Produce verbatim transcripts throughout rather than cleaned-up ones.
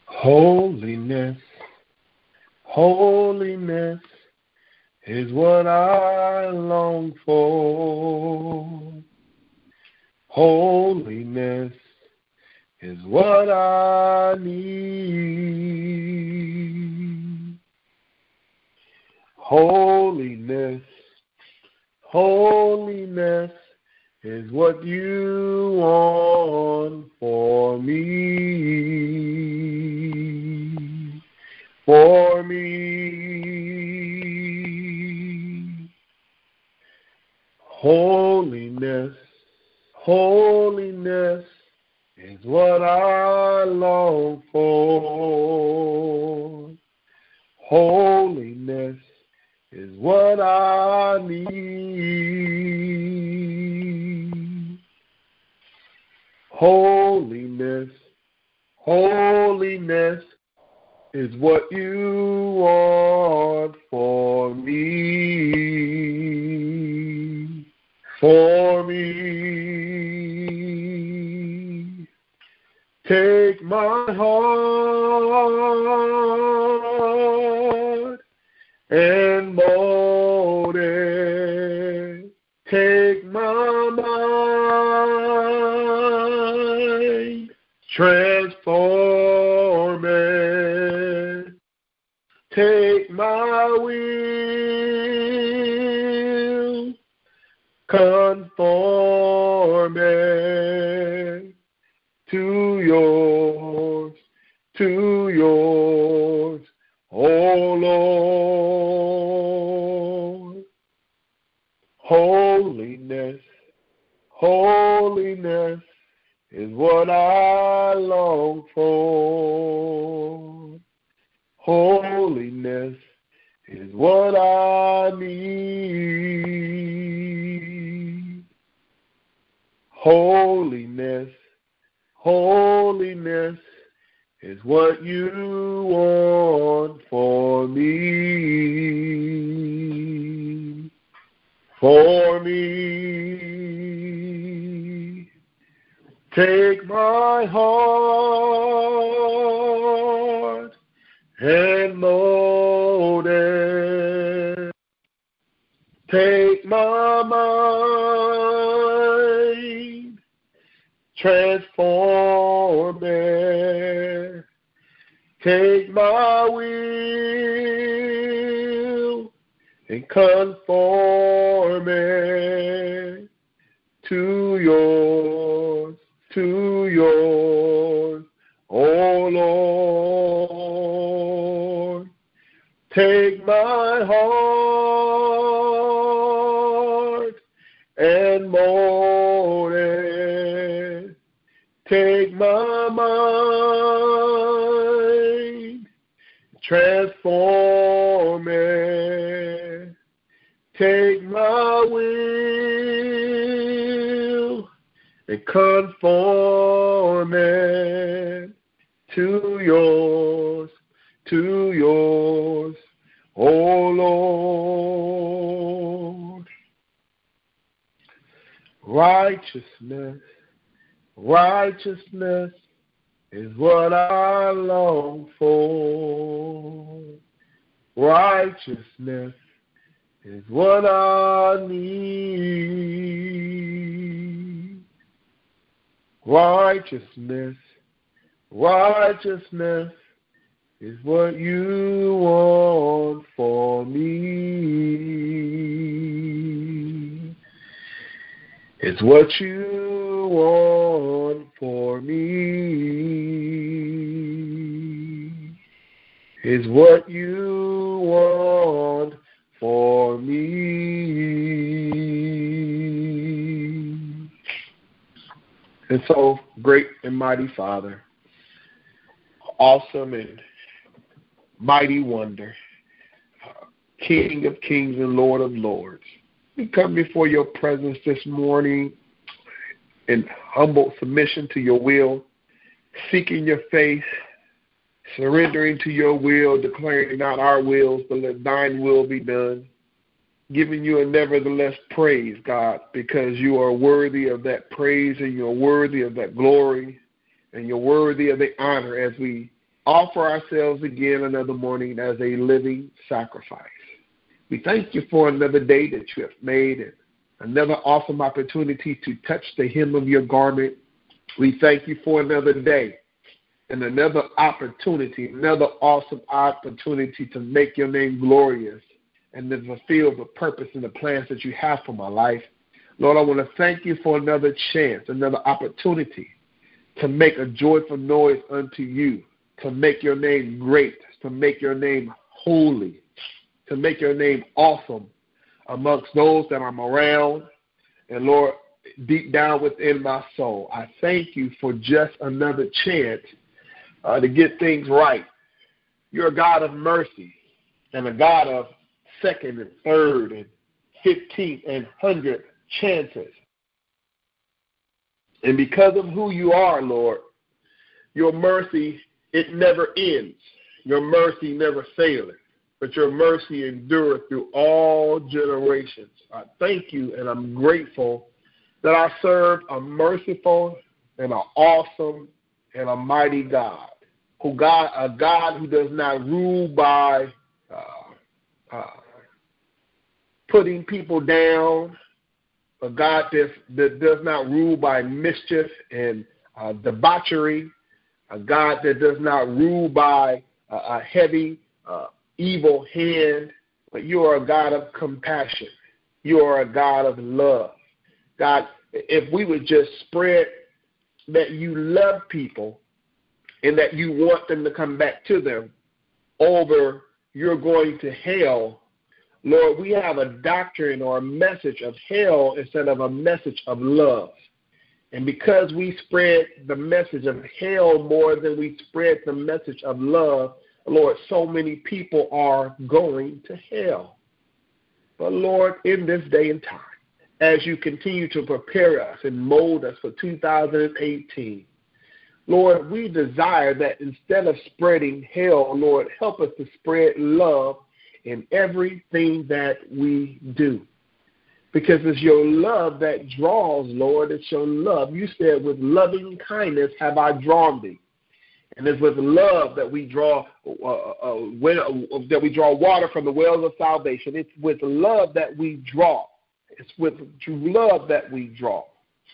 Holiness, holiness is what I long for. Holiness is what I need. Holiness, holiness is what you want for me, for me. Holiness, holiness is what I long for. Holiness is what I need. Holiness, holiness is what you want for me, for me. Take my heart and mold it. Take my mind, transform it. Take my will, conform it to yours, to yours, oh Lord. Holiness, holiness is what I long for. Holiness is what I need. Holiness, holiness is what you want for me, for me. Take my heart and mold it. Take my mind, transform it. Take my will and conform it to yours, to yours, oh Lord. Take my heart and mold it. Take my mind, transform it. Take my will and conform it to yours, to yours, oh Lord. Righteousness, righteousness is what I long for. Righteousness is what I need. Righteousness, righteousness is what you want for me. It's what you want for me. It's what you want for me. And so, great and mighty Father, awesome and mighty wonder, King of kings and Lord of lords, we come before your presence this morning in humble submission to your will, seeking your face, surrendering to your will, declaring not our wills, but let thine will be done, giving you a nevertheless praise, God, because you are worthy of that praise and you're worthy of that glory and you're worthy of the honor as we offer ourselves again another morning as a living sacrifice. We thank you for another day that you have made and another awesome opportunity to touch the hem of your garment. We thank you for another day and another opportunity, another awesome opportunity to make your name glorious and to fulfill the purpose and the plans that you have for my life. Lord, I want to thank you for another chance, another opportunity to make a joyful noise unto you, to make your name great, to make your name holy, to make your name awesome amongst those that I'm around. And Lord, deep down within my soul, I thank you for just another chance uh, to get things right. You're a God of mercy and a God of second and third and fifteenth and hundredth chances. And because of who you are, Lord, your mercy, it never ends. Your mercy never faileth, but your mercy endureth through all generations. I thank you, and I'm grateful that I serve a merciful and an awesome and a mighty God, who God, a God who does not rule by uh, uh, putting people down, a God that, that does not rule by mischief and uh, debauchery, a God that does not rule by uh, a heavy, uh, evil hand, but you are a God of compassion. You are a God of love. God, if we would just spread that you love people and that you want them to come back to them over you're going to hell, Lord, we have a doctrine or a message of hell instead of a message of love. And because we spread the message of hell more than we spread the message of love, Lord, so many people are going to hell. But Lord, in this day and time, as you continue to prepare us and mold us for two thousand eighteen, Lord, we desire that instead of spreading hell, Lord, help us to spread love in everything that we do. Because it's your love that draws, Lord. It's your love. You said, with loving kindness have I drawn thee. And it's with love that we draw uh, uh, well, uh, that we draw water from the wells of salvation. It's with love that we draw. It's with love that we draw.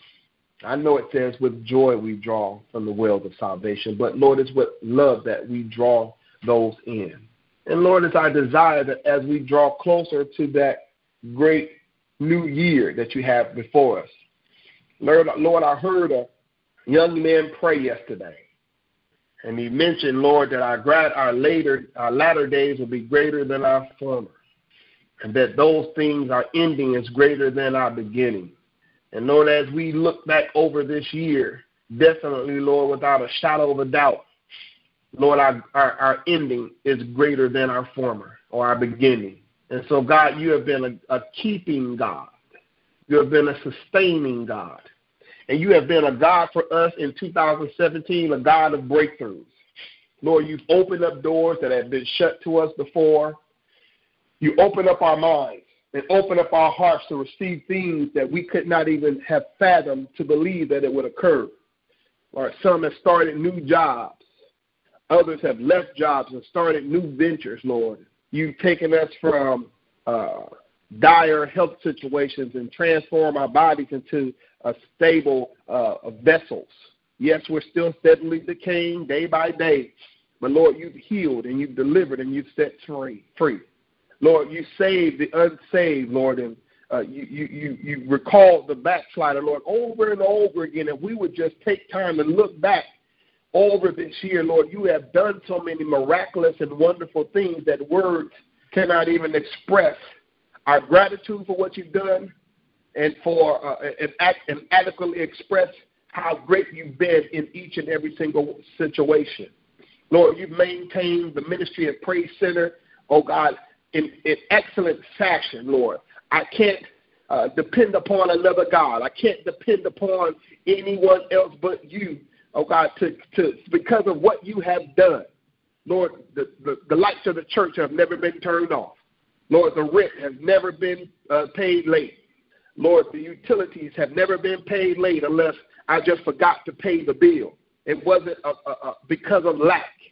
I know it says with joy we draw from the wells of salvation, but Lord, it's with love that we draw those in. And Lord, it's our desire that as we draw closer to that great new year that you have before us. Lord, Lord, I heard a young man pray yesterday. And he mentioned, Lord, that our, grad, our later, our latter days will be greater than our former, and that those things, our ending is greater than our beginning. And Lord, as we look back over this year, definitely, Lord, without a shadow of a doubt, Lord, our, our, our ending is greater than our former or our beginning. And so, God, you have been a, a keeping God. You have been a sustaining God. And you have been a God for us in two thousand seventeen, a God of breakthroughs. Lord, you've opened up doors that have been shut to us before. You open up our minds and open up our hearts to receive things that we could not even have fathomed to believe that it would occur. Lord, some have started new jobs. Others have left jobs and started new ventures, Lord. You've taken us from uh, dire health situations and transformed our bodies into a stable uh, vessels. Yes, we're still steadily decaying day by day, but Lord, you've healed and you've delivered and you've set free. free. Lord, you saved the unsaved, Lord, and uh, you, you, you, you recalled the backslider, Lord, over and over again. If we would just take time and look back over this year, Lord, you have done so many miraculous and wonderful things that words cannot even express our gratitude for what you've done and for uh, and, act, and adequately express how great you've been in each and every single situation. Lord, you've maintained the ministry at Praise Center, oh God, in, in excellent fashion, Lord. I can't uh, depend upon another God. I can't depend upon anyone else but you, oh God, to, to because of what you have done. Lord, the, the, the lights of the church have never been turned off. Lord, the rent has never been uh, paid late. Lord, the utilities have never been paid late unless I just forgot to pay the bill. It wasn't uh, uh, uh, because of lack.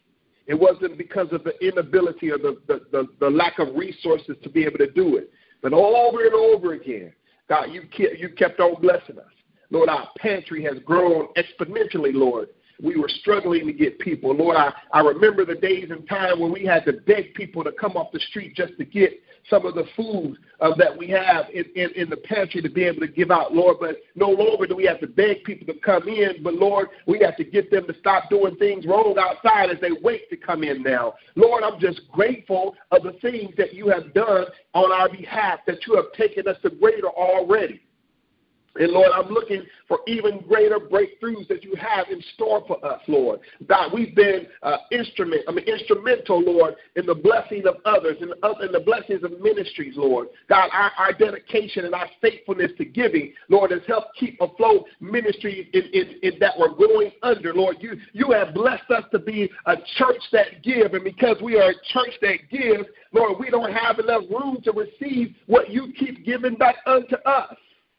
It wasn't because of the inability or the, the, the, the lack of resources to be able to do it. But over and over again, God, you kept, you kept on blessing us. Lord, our pantry has grown exponentially, Lord. We were struggling to get people. Lord, I, I remember the days and time when we had to beg people to come off the street just to get some of the food uh, that we have in, in, in the pantry to be able to give out, Lord. But no longer do we have to beg people to come in, but, Lord, we have to get them to stop doing things wrong outside as they wait to come in now. Lord, I'm just grateful of the things that you have done on our behalf, that you have taken us to greater already. And, Lord, I'm looking for even greater breakthroughs that you have in store for us, Lord. God, we've been uh, instrument, I mean, instrumental, Lord, in the blessing of others and in, in the blessings of ministries, Lord. God, our, our dedication and our faithfulness to giving, Lord, has helped keep afloat ministries in, in, in that we're going under, Lord. You, you have blessed us to be a church that gives, and because we are a church that gives, Lord, we don't have enough room to receive what you keep giving back unto us.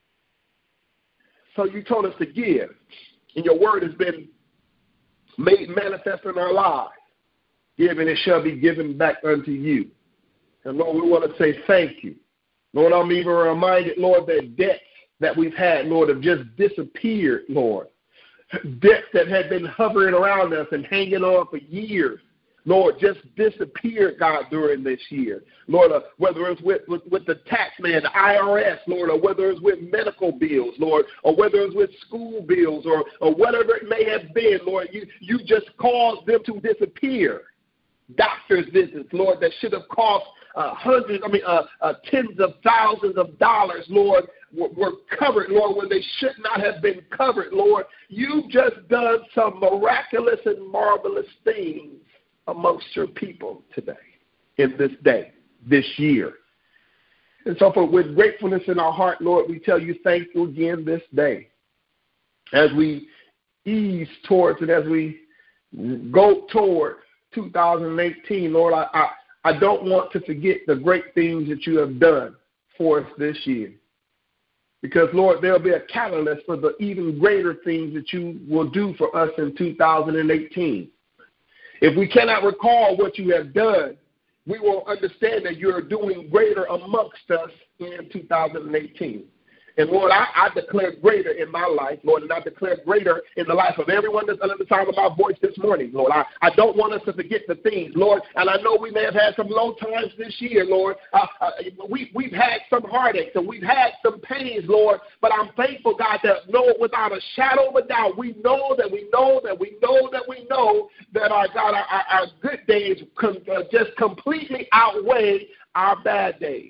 So you told us to give, and your word has been made manifest in our lives. Give, and it shall be given back unto you. And, Lord, we want to say thank you. Lord, I'm even reminded, Lord, that debts that we've had, Lord, have just disappeared, Lord. Debts that had been hovering around us and hanging on for years, Lord, just disappeared, God, during this year. Lord, uh, whether it's with, with, with the tax man, the I R S, Lord, or whether it's with medical bills, Lord, or whether it's with school bills, or, or whatever it may have been, Lord, you, you just caused them to disappear. Doctor's visits, Lord, that should have cost uh, hundreds, I mean, uh, uh, tens of thousands of dollars, Lord, were, were covered, Lord, when they should not have been covered, Lord. You've just done some miraculous and marvelous things amongst your people today, in this day, this year. And so for, with gratefulness in our heart, Lord, we tell you thank you again this day. As we ease towards it, as we go toward two thousand eighteen, Lord, I, I, I don't want to forget the great things that you have done for us this year. Because, Lord, there will be a catalyst for the even greater things that you will do for us in two thousand eighteen. If we cannot recall what you have done, we will understand that you are doing greater amongst us in two thousand eighteen. And, Lord, I, I declare greater in my life, Lord, and I declare greater in the life of everyone that's under the sound of my voice this morning, Lord. I, I don't want us to forget the things, Lord, and I know we may have had some low times this year, Lord. Uh, uh, we, we've had some heartaches and we've had some pains, Lord, but I'm thankful, God, that, Lord, without a shadow of a doubt, we know that we know that we know that we know that, our God, our, our, our good days com- uh, just completely outweigh our bad days.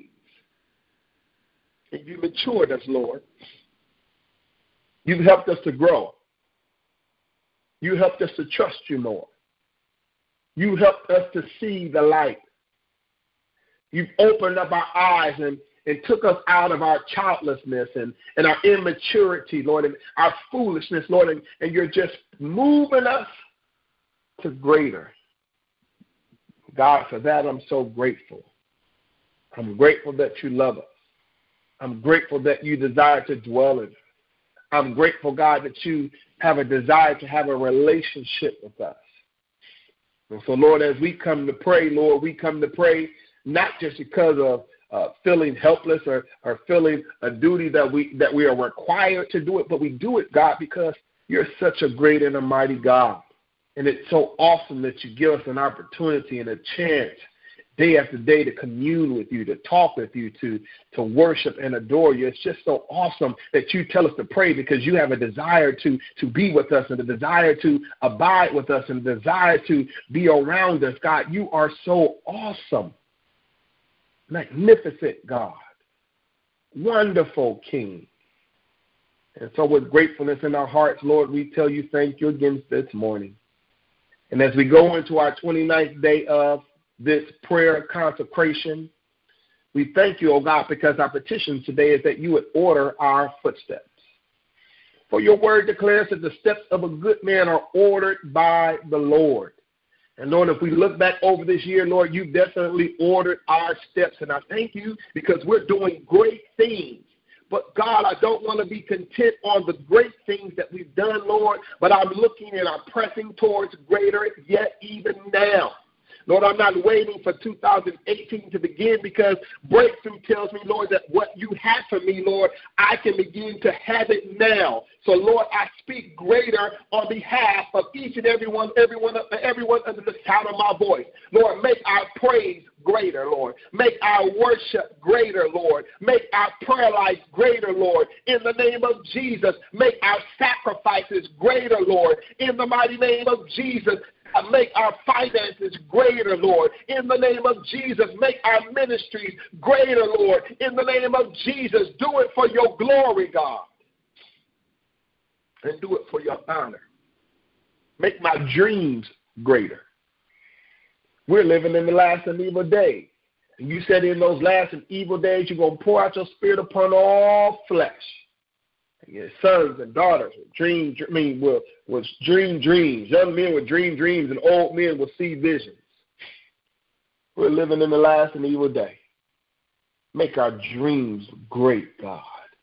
And you matured us, Lord. You've helped us to grow. You helped us to trust you more. You helped us to see the light. You've opened up our eyes and, and took us out of our childlessness and, and our immaturity, Lord, and our foolishness, Lord, and, and you're just moving us to greater. God, for that I'm so grateful. I'm grateful that you love us. I'm grateful that you desire to dwell in us. I'm grateful, God, that you have a desire to have a relationship with us. And so, Lord, as we come to pray, Lord, we come to pray not just because of uh, feeling helpless or, or feeling a duty that we that we are required to do it, but we do it, God, because you're such a great and a mighty God. And it's so awesome that you give us an opportunity and a chance day after day to commune with you, to talk with you, to, to worship and adore you. It's just so awesome that you tell us to pray because you have a desire to, to be with us and a desire to abide with us and a desire to be around us. God, you are so awesome, magnificent God, wonderful King. And so with gratefulness in our hearts, Lord, we tell you thank you again this morning. And as we go into our twenty-ninth day of this prayer consecration, we thank you, oh God, because our petition today is that you would order our footsteps. For your word declares that the steps of a good man are ordered by the Lord. And Lord, if we look back over this year, Lord, you definitely ordered our steps. And I thank you because we're doing great things. But, God, I don't want to be content on the great things that we've done, Lord, but I'm looking and I'm pressing towards greater yet even now. Lord, I'm not waiting for two thousand eighteen to begin, because breakthrough tells me, Lord, that what you have for me, Lord, I can begin to have it now. So, Lord, I speak greater on behalf of each and every one, everyone, everyone under the sound of my voice. Lord, make our praise greater, Lord. Make our worship greater, Lord. Make our prayer life greater, Lord. In the name of Jesus, make our sacrifices greater, Lord. In the mighty name of Jesus, make our finances greater, Lord. In the name of Jesus, make our ministries greater, Lord. In the name of Jesus, do it for your glory, God. And do it for your honor. Make my dreams greater. We're living in the last and evil days. And you said in those last and evil days, you're going to pour out your spirit upon all flesh. Your sons and daughters will dream, I mean, will, will dream dreams. Young men will dream dreams, and old men will see visions. We're living in the last and evil day. Make our dreams great, God.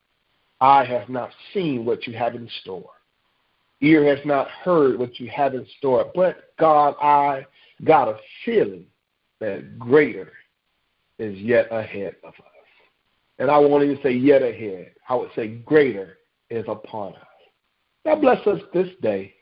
Eye has not seen what you have in store. Ear has not heard what you have in store. But, God, I got a feeling that greater is yet ahead of us. And I won't even say yet ahead. I would say greater is upon us. God bless us this day,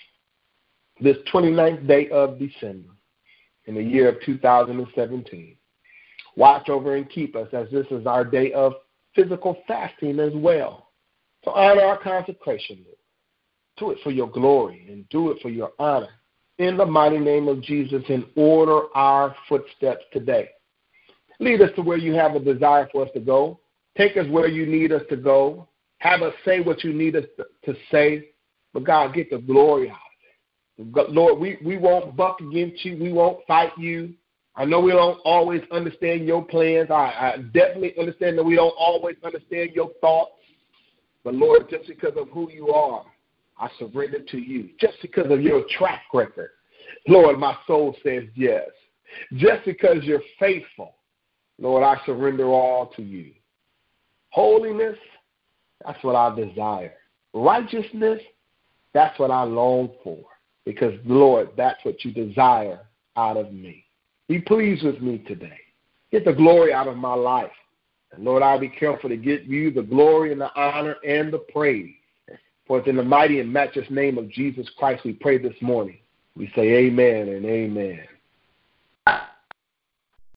this twenty-ninth day of December in the year of two thousand seventeen. Watch over and keep us, as this is our day of physical fasting as well. So honor our consecration, Lord. Do it for your glory and do it for your honor. In the mighty name of Jesus, and order our footsteps today. Lead us to where you have a desire for us to go. Take us where you need us to go. Have us say what you need us to, to say. But, God, get the glory out of it. Lord, we, we won't buck against you. We won't fight you. I know we don't always understand your plans. I, I definitely understand that we don't always understand your thoughts. But, Lord, just because of who you are, I surrender to you. Just because of your track record, Lord, my soul says yes. Just because you're faithful, Lord, I surrender all to you. Holiness, that's what I desire. Righteousness, that's what I long for. Because, Lord, that's what you desire out of me. Be pleased with me today. Get the glory out of my life. And, Lord, I'll be careful to give you the glory and the honor and the praise. For it's in the mighty and matchless name of Jesus Christ we pray this morning. We say amen and amen.